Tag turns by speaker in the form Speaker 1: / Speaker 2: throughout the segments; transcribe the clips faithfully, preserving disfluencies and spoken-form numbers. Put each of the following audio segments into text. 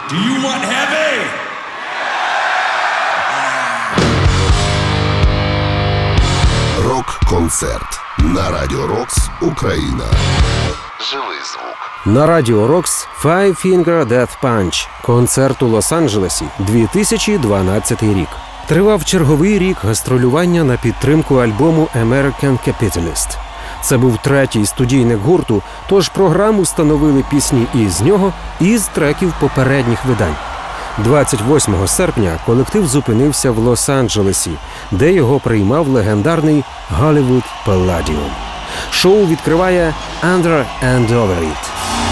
Speaker 1: Do you want heavy?
Speaker 2: Рок-концерт на Радіо Рокс Україна. Живий звук.
Speaker 3: На Радіо Рокс Five Finger Death Punch. Концерт у Лос-Анджелесі, дві тисячі дванадцятий рік. Тривав черговий рік гастролювання на підтримку альбому American Capitalist. Це був третій студійник гурту, тож програму встановили пісні і з нього, і з треків попередніх видань. двадцять восьмого серпня колектив зупинився в Лос-Анджелесі, де його приймав легендарний Hollywood Palladium. Шоу відкриває Under and Over It.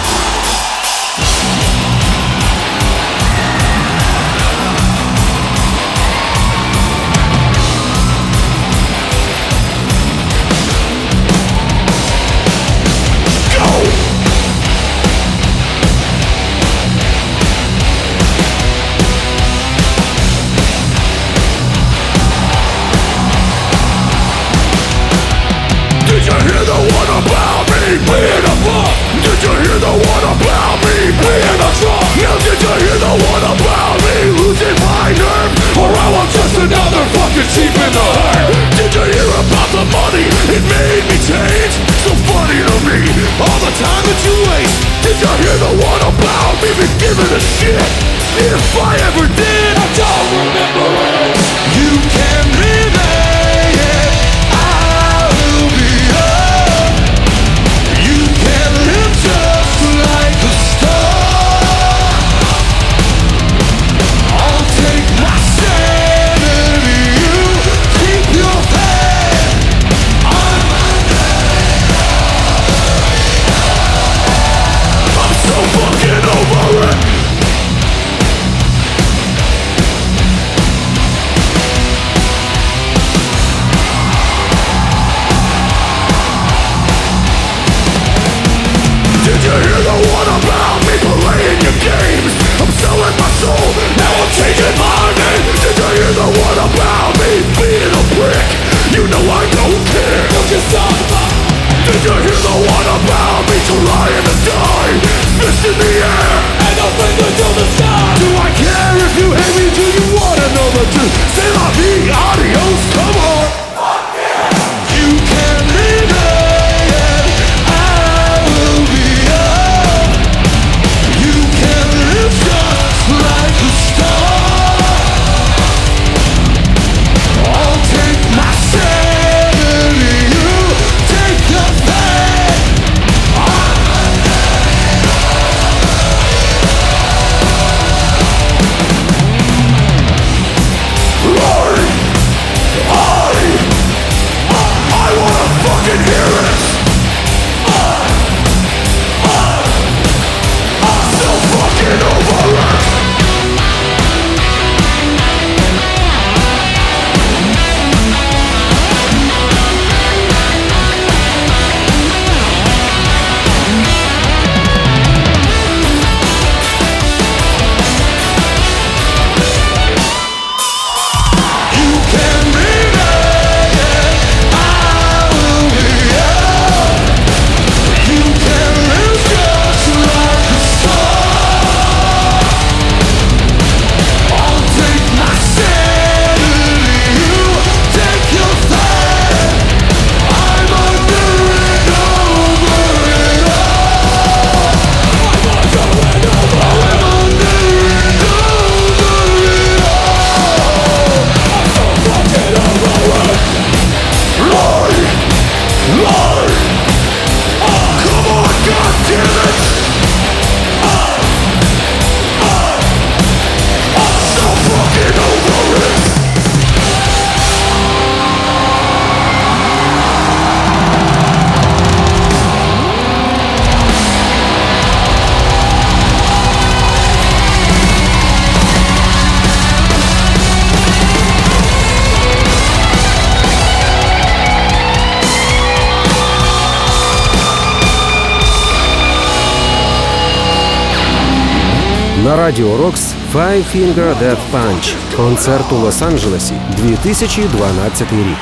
Speaker 3: На Радіо Рокс Five Finger Death Punch. Концерт у Лос-Анджелесі, дві тисячі дванадцятий рік.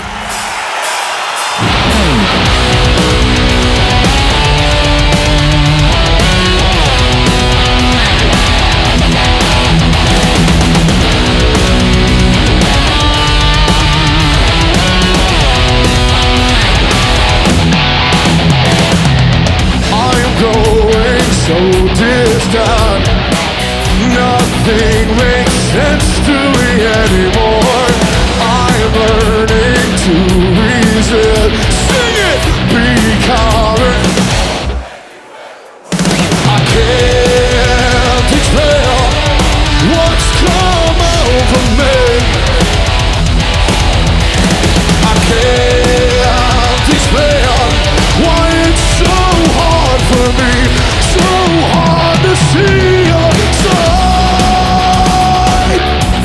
Speaker 1: done. Nothing makes sense to me anymore. I'm learning to reason. Sing it! Becoming. I can't explain what's come over me. I can't explain why it's so hard for me, so hard to see your side.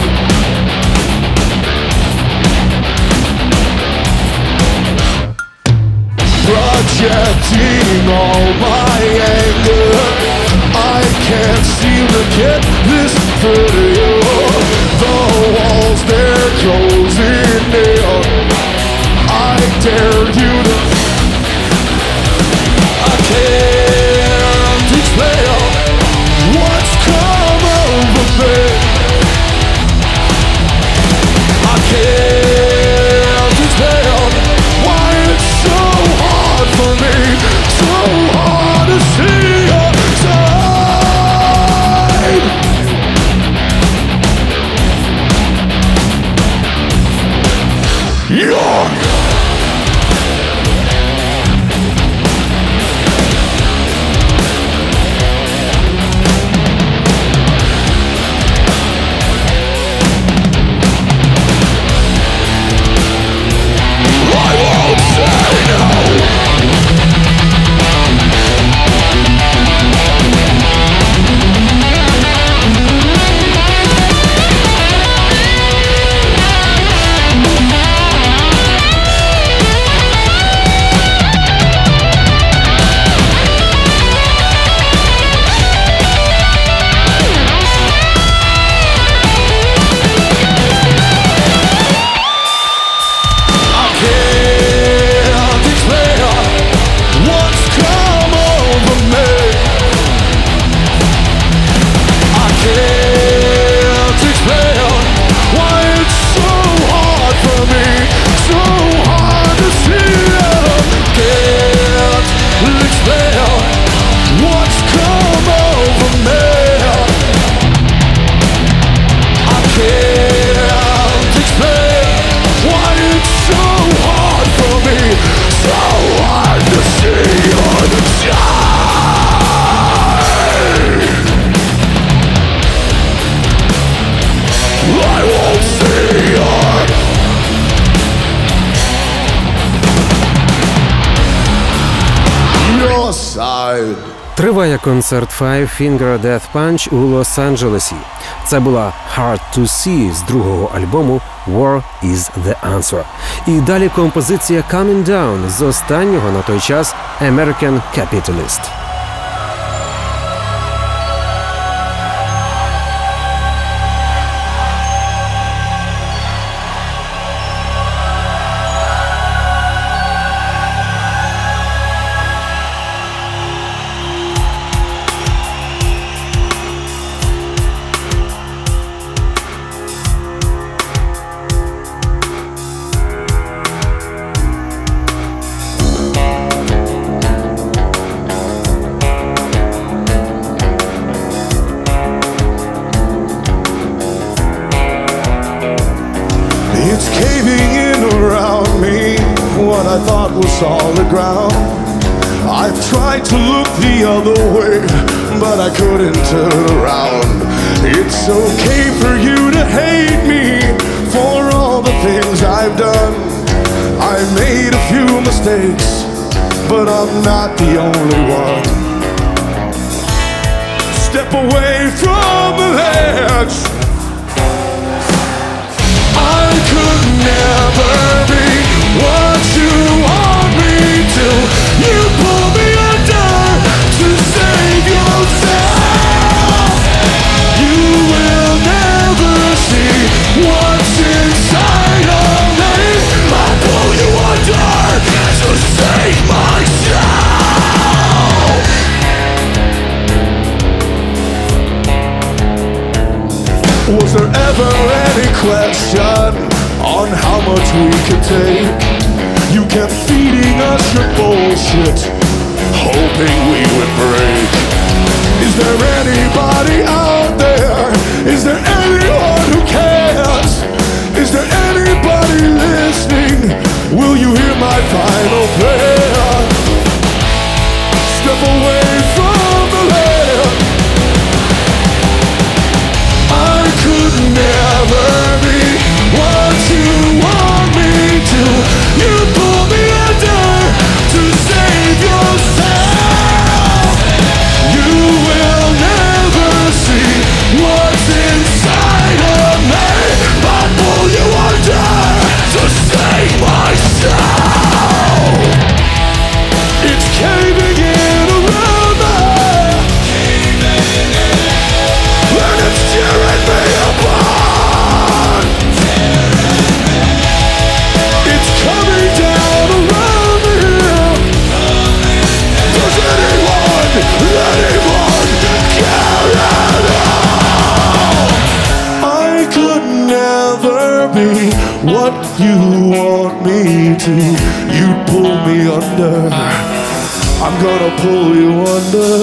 Speaker 1: Projecting all my anger, I can't seem to get this through to you. The walls, they're closing in. I dare you to. I can't explain what's come over me. I can't explain why it's so hard for me, so hard to see your side. Yeah.
Speaker 3: Триває концерт Five Finger Death Punch у Лос-Анджелесі. Це була Hard to See з другого альбому War is the Answer. І далі композиція Coming Down з останнього на той час American Capitalist.
Speaker 1: I thought was solid ground. I've tried to look the other way, but I couldn't turn around. It's okay for you to hate me for all the things I've done. I made a few mistakes, but I'm not the only one. Step away from the edge. I could never be what you want me to. You pull me under to save yourself. You will never see what's inside of me. I'll pull you under to save myself. Was there ever any question on how much we could take? You kept feeding us your bullshit, hoping we would break. Is there anybody out there? Is there anyone who cares? Is there anybody listening? Will you hear my final prayer? Step away from the land. I could never be what you want me to. You pull me under to save yourself. You will never see what's inside of me. I'll pull you under to save myself. It's caving in around me, and it's tearing me apart. It's coming down around me. Does anyone, anyone care at all? I could never be what you want me to. You pull me under. I'm gonna pull you under.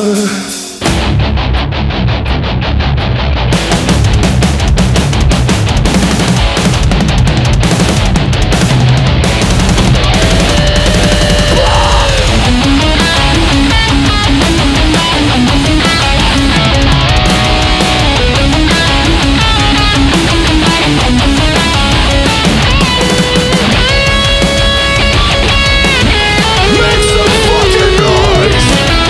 Speaker 1: Make some fucking noise!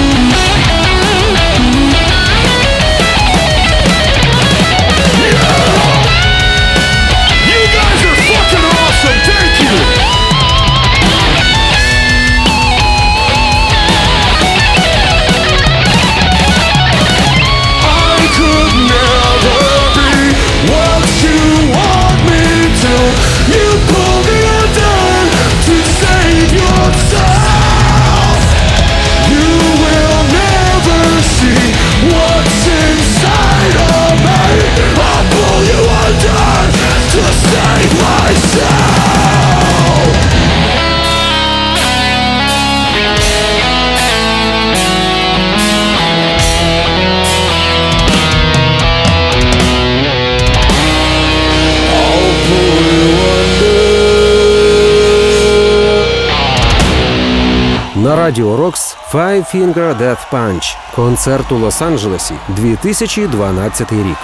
Speaker 3: На Радіо Рокс Five Finger Death Punch. Концерт у Лос-Анджелесі, дві тисячі дванадцятий рік.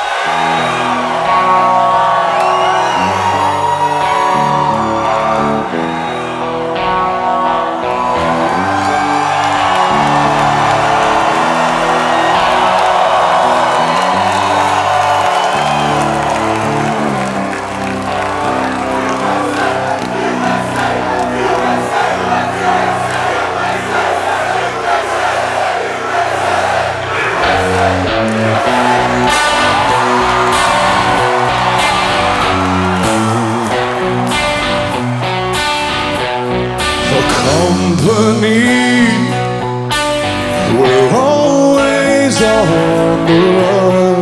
Speaker 1: We're always on the run.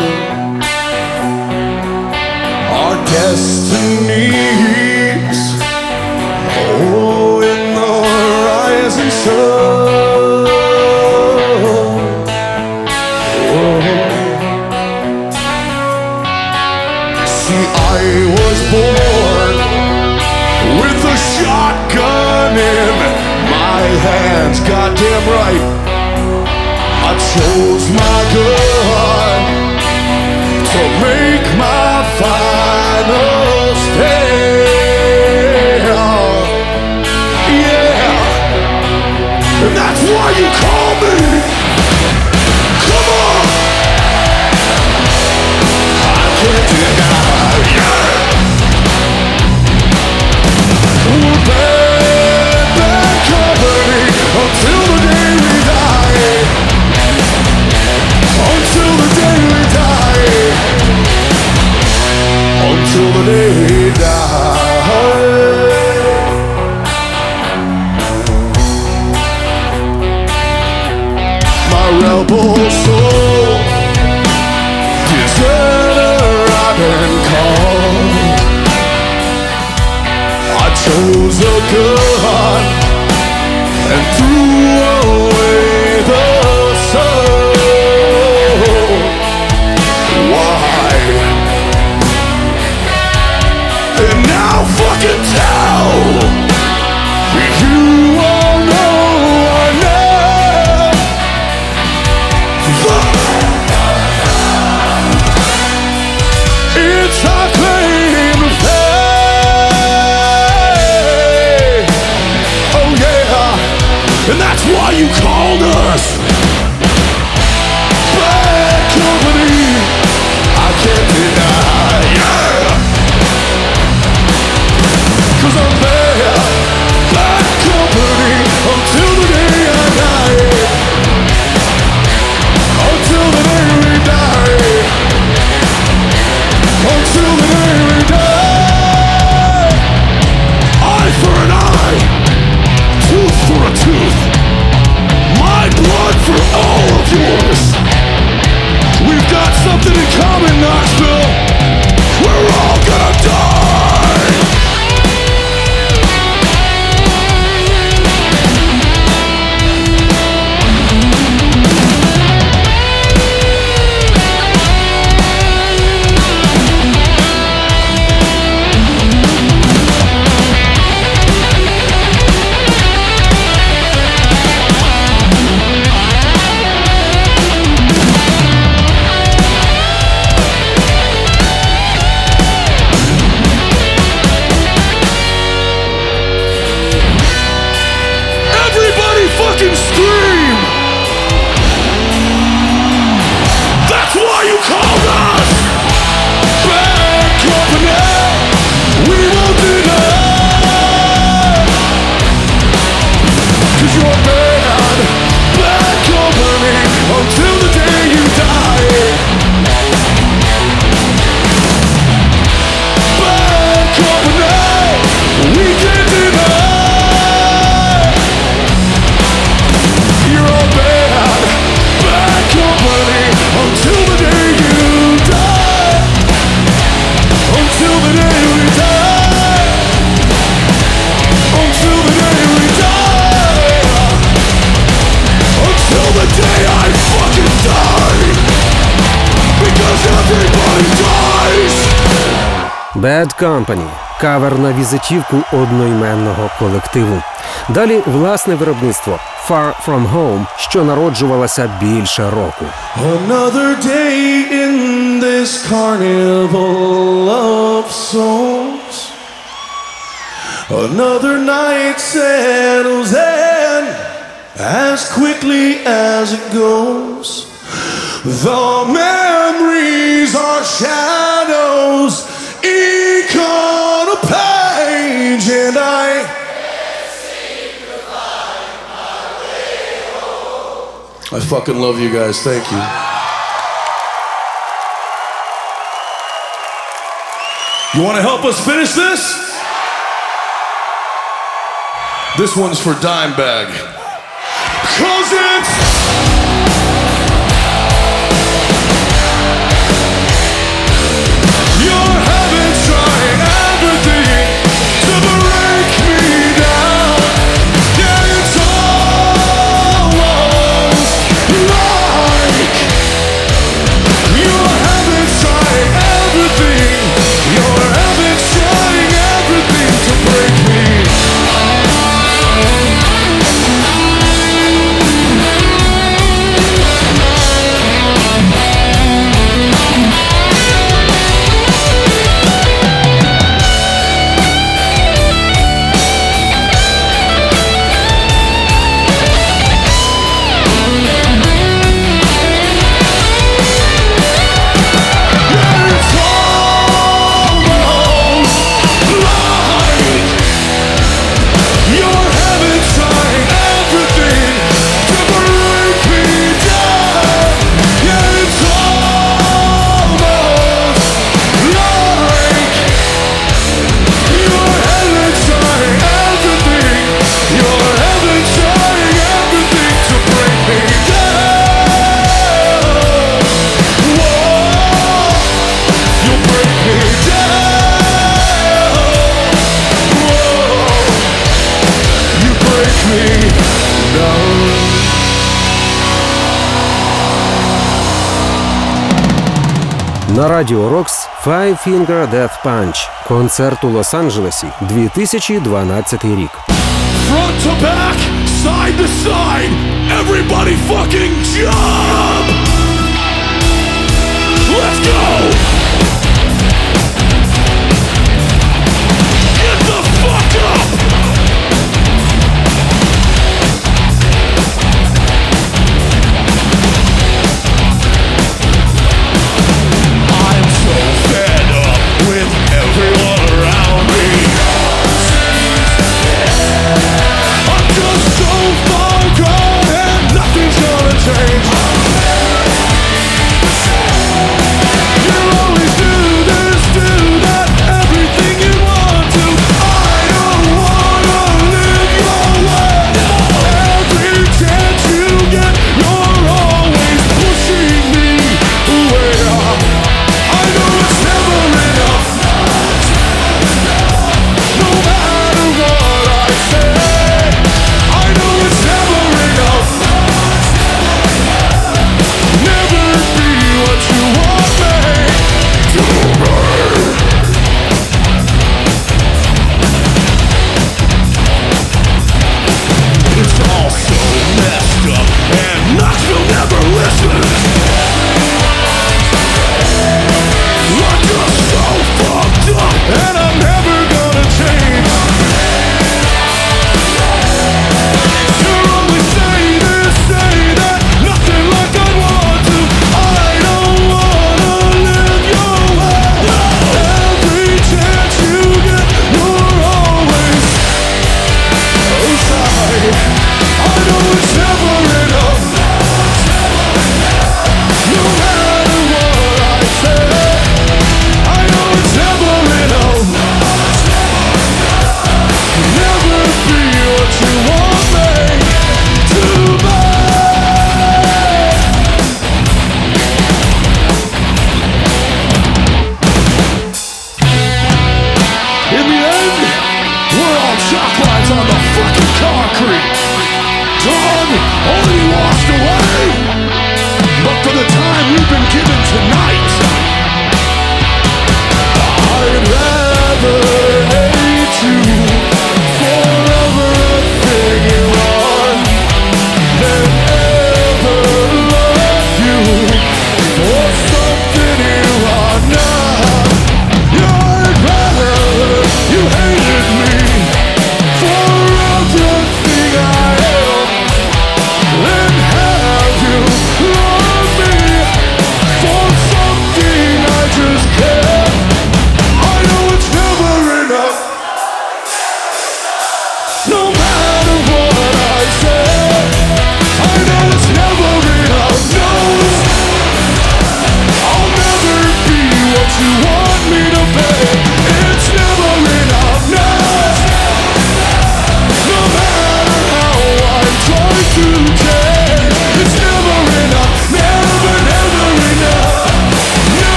Speaker 1: Our destinies, oh, in the rising sun. Oh. See, I was born with a shotgun in my hands, goddamn right. I chose my gun to make my final stand. Yeah, and that's why you call me. Come on, I can't deny. Yeah, we're bad, bad company until the day we die. Oh, It's our claim to fame. Oh yeah, and that's why you called us bad company. I can't deny, yeah, 'cause I'm bad, bad company until the day I die. Until the day we die. Until the day we die. Eye for an eye, tooth for a tooth, my blood for all of yours. We've got something in common, Knoxville. We're all gonna die. Fucking scream! That's why you called us bad company. We won't deny, 'cause you're bad, bad company until the day you die. Bad company, we can't deny. You're all bad, bad company until the day you die. Until the day we die. Until the day we die. Until the day I fucking die. Because everybody dies.
Speaker 3: Bad Company – кавер на візитівку одноіменного колективу. Далі власне виробництво Far From Home, що народжувалося більше року.
Speaker 1: Another day in this carnival of souls. Another night settles in as quickly as it goes. The memories are shadows, ink on a page, and I I fucking love you guys. Thank you. You want to help us finish this? This one's for Dimebag. 'Cause it's your habits trying everything to break me down. Yeah, it's almost like your habits trying everything. Your habits trying everything to break me.
Speaker 3: На Радіо Рокс Five Finger Death Punch. Концерт у Лос-Анджелесі, дві тисячі дванадцятий рік.
Speaker 1: Front to back, side to side, everybody fucking jump!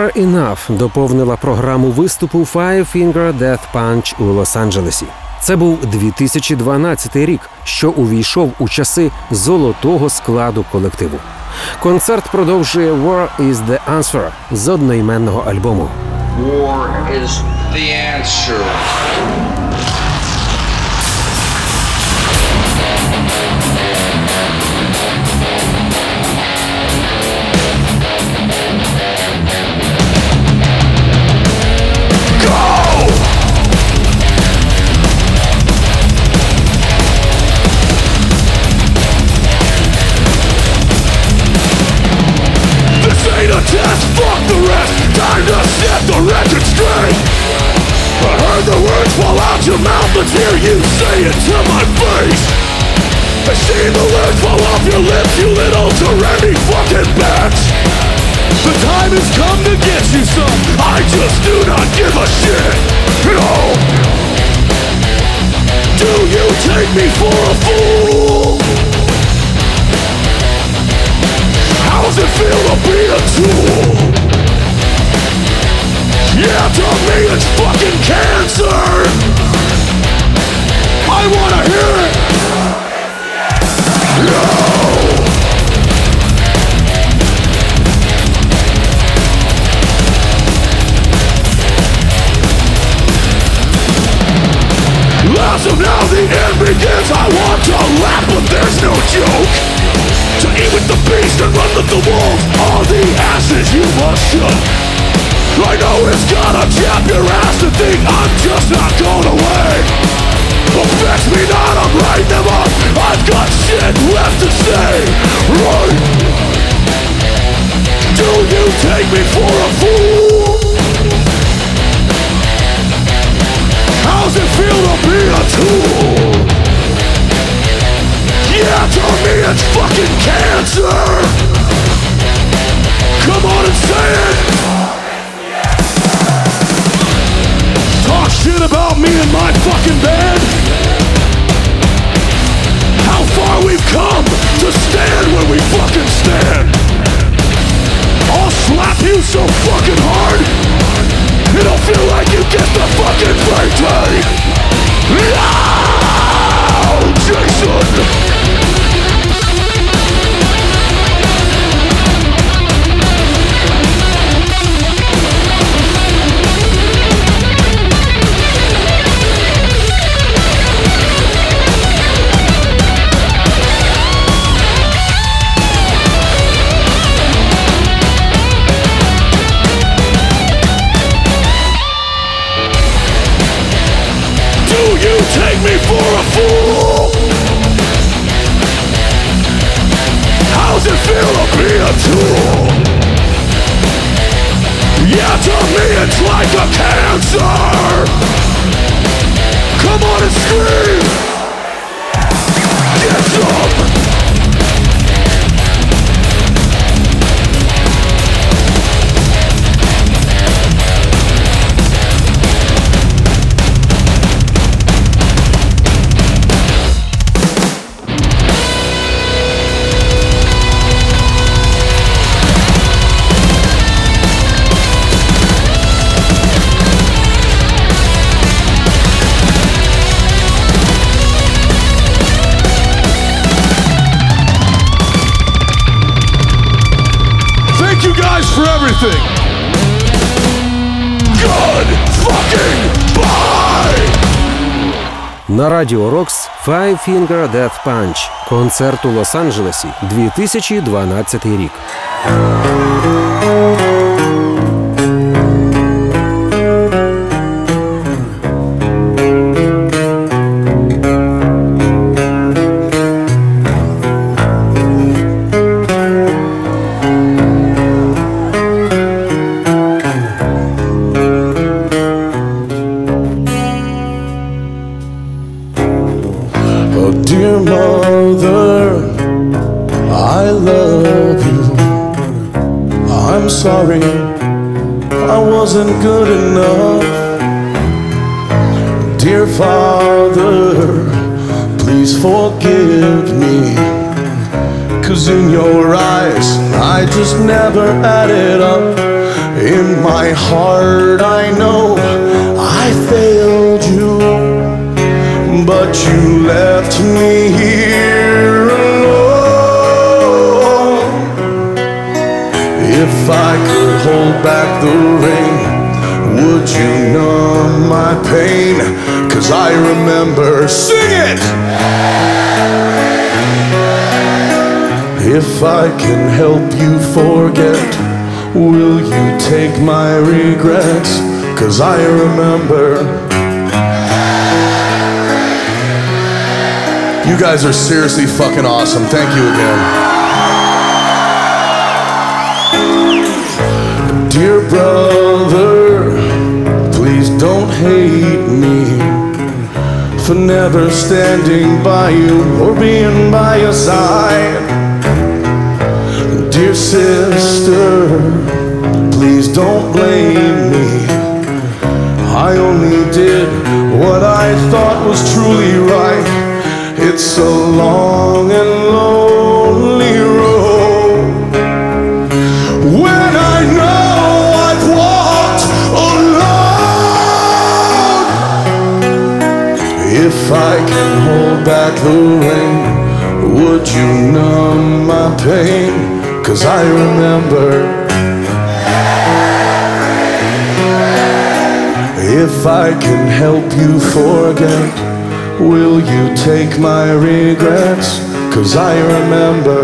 Speaker 3: Never Enough доповнила програму виступу Five Finger Death Punch у Лос-Анджелесі. Це був дві тисячі дванадцятий рік, що увійшов у часи золотого складу колективу. Концерт продовжує «War is the Answer» з одноіменного альбому.
Speaker 4: War is the answer.
Speaker 1: Test, fuck the rest, time to set the record straight. I heard the words fall out your mouth, let's hear you say it to my face. I see the words fall off your lips, you little tyranny fucking bitch. The time has come to get you some, I just do not give a shit. No. Do you take me for a fool? How's it feel to be a tool? Yeah, to me it's fucking cancer. I wanna hear it. No. As of now the end begins. I want to laugh but there's no joke. To eat with the beast and run with the wolves, all the asses you must show. I know it's gonna jab your ass to think I'm just not going away. Affects me not, I'm writing them up, I've got shit left to say. Right? Do you take me for a fool? How's it feel to be a tool? Yeah, to me it's fucking cancer. Come on and say it. Talk shit about me and my fucking band. How far we've come to stand where we fucking stand. I'll slap you so fucking hard it'll feel like you get the fucking birthday. Now, Jason. Take me for a fool. How's it feel to be a tool? Yeah, to me it's like a cancer. Come on and scream. Get some. For everything. Good fucking bye!
Speaker 3: На Радіо Рокс Five Finger Death Punch. Концерт у Лос-Анджелесі, дві тисячі дванадцятий рік.
Speaker 1: Dear mother, I love you. I'm sorry I wasn't good enough. Dear father, please forgive me. 'Cause in your eyes I just never added up. In my heart I know I failed you, but you left me here alone. If I could hold back the rain, would you numb my pain? 'Cause I remember, sing it! If I can help you forget, will you take my regrets? 'Cause I remember. You guys are seriously fucking awesome. Thank you again. Dear brother, please don't hate me for never standing by you or being by your side. Dear sister, please don't blame me. I only did what I thought was truly right. It's a long and lonely road. When I know I've walked alone, if I can hold back the rain, would you numb my pain? 'Cause I remember. If I can help you forget, will you take my regrets? 'Cause I remember.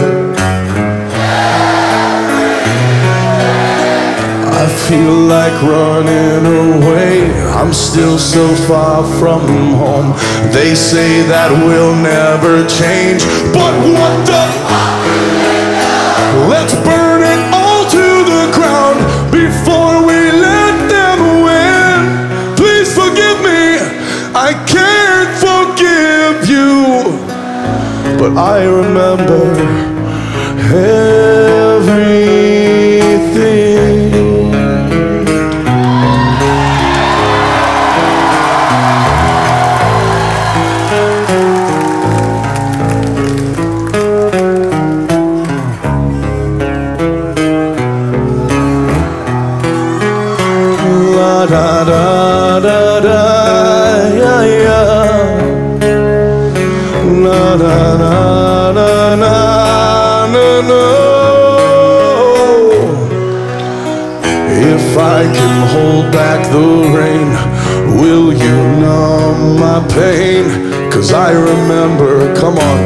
Speaker 1: I feel like running away, I'm still so far from home. They say that we'll never change, but what the fuck? Let's burn it all to the ground before we let them win. Please forgive me, I can't forgive you, but I remember everything. Da da da da, yeah yeah. Na na na na na na na. If I can hold back the rain, will you numb my pain? 'Cause I remember, come on.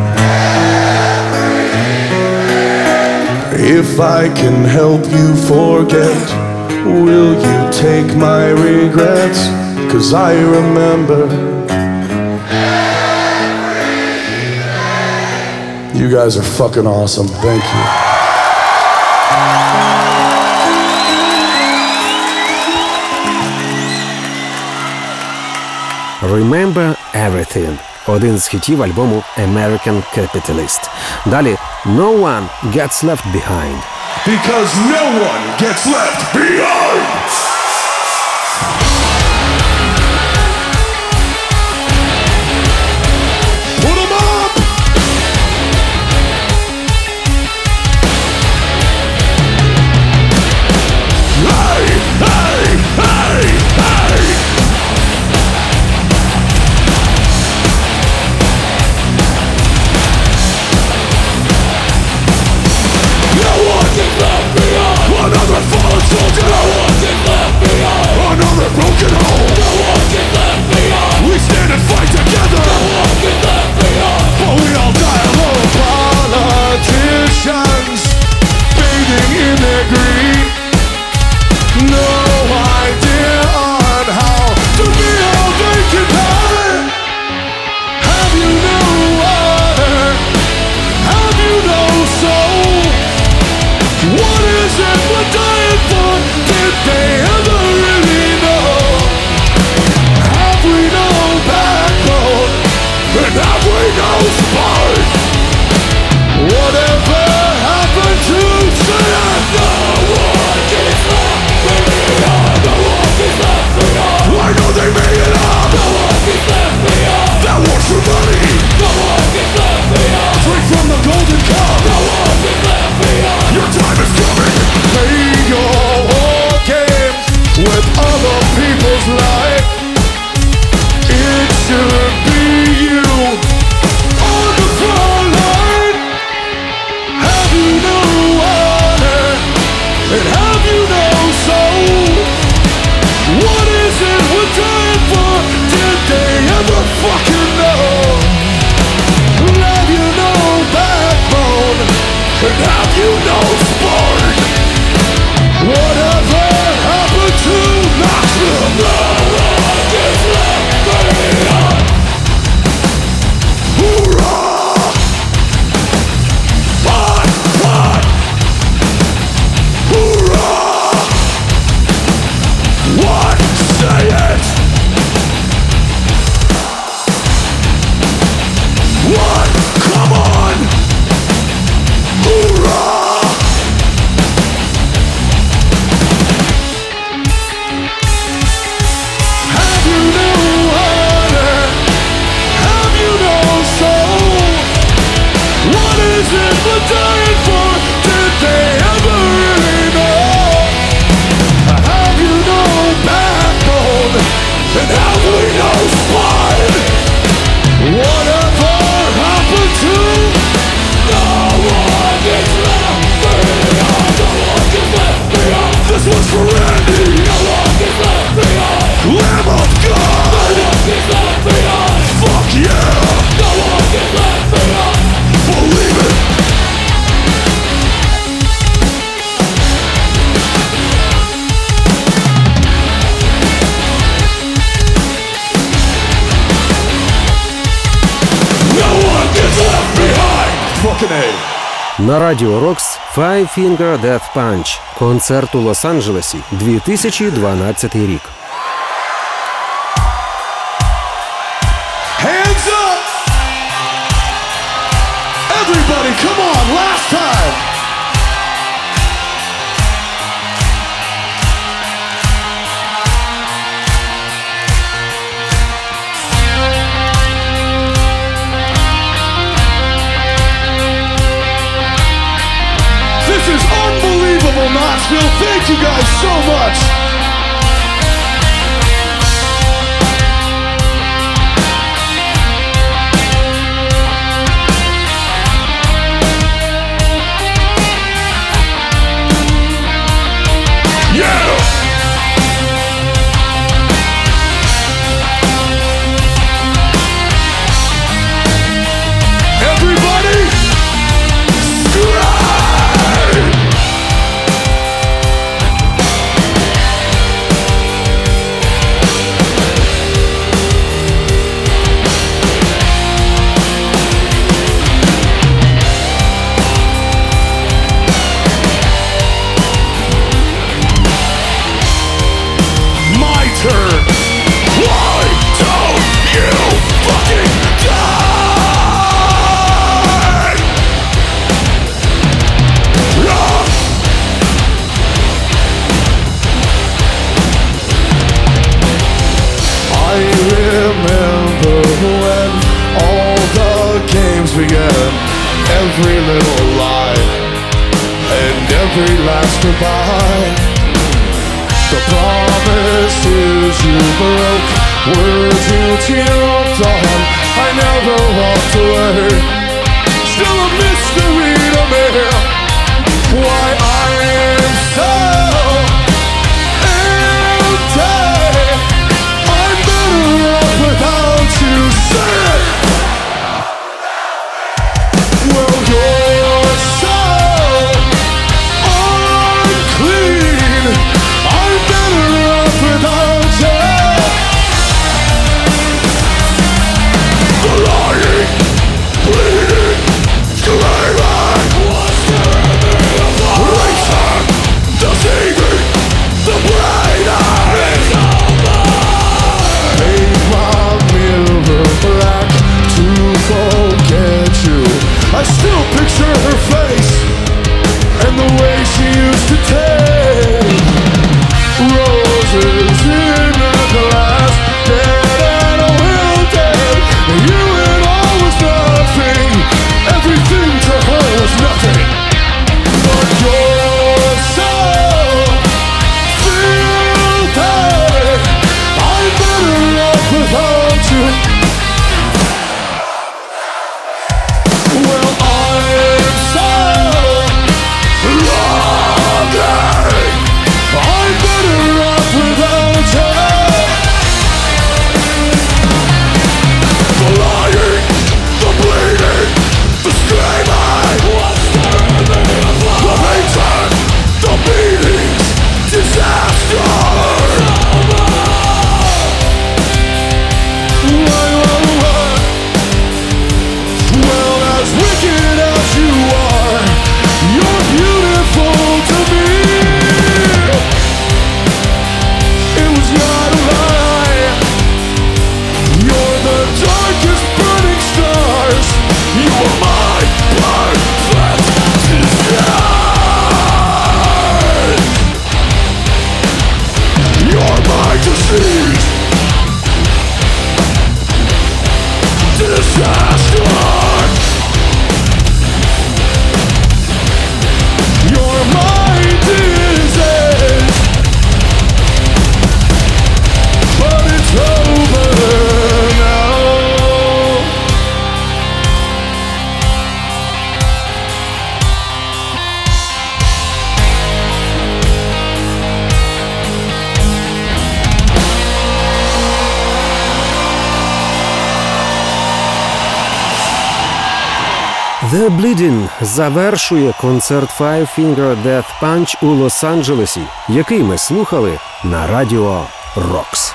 Speaker 1: If I can help you forget, will you take my regrets? 'Cause I remember. You guys are fucking awesome. Thank you.
Speaker 3: Remember Everything – один з хітів альбому American Capitalist. Далі No One Gets Left Behind.
Speaker 1: Because no one gets left behind. Put 'em up. Hey, hey, hey, hey. No one gets left behind. Another fallen soldier. No one gets left behind. Another broken and have you no spine? Whatever happened to Knoxville? No one gets left behind. Hoorah! What? What? Hoorah! What? Say it! What? Come on! Hoorah! Have you no honor? Have you no soul? What is it we're dying for? Did they ever really know? Have you no backbone? And have we no spine? Whatever happened to? No one gets left behind. No one gets left behind. This one's for Randy. No one gets left behind. Lamb of God. No one gets left behind. Fuck yeah. No one gets left behind. Believe it. No one gets left behind. Fucking A.
Speaker 3: На Радіо Рокс Five Finger Death Punch. Концерт у Лос-Анджелесі, дві тисячі дванадцятий рік.
Speaker 1: Hands up! Everybody, come on, last time! This is unbelievable, Knoxville. Thank you guys so much. Yeah! Everybody, scream! My turn. Why don't you fucking die? Ah! I remember when all the games began. Every little lie and every last goodbye. The promises you broke, words you cheered on. I never walked away. Still a mystery to me. Why I am so empty. I'm better off without you. Say it. Well, you're so unclean. I'm better off without you. The lying, bleeding, screaming, what's tearing me apart? Racing, deceiving, the brain is over. Paint my mirror black to forget you. I still picture her face and the way she used to take roses in a glass, dead and wilted. You and all was nothing. Everything to her was nothing. But you're so filthy. I'm better off without you. Well, I'm so
Speaker 3: The Bleeding завершує концерт Five Finger Death Punch у Лос-Анджелесі, який ми слухали на радіо Рокс.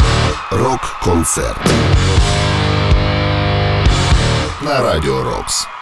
Speaker 2: Рок-концерт на радіо Рокс.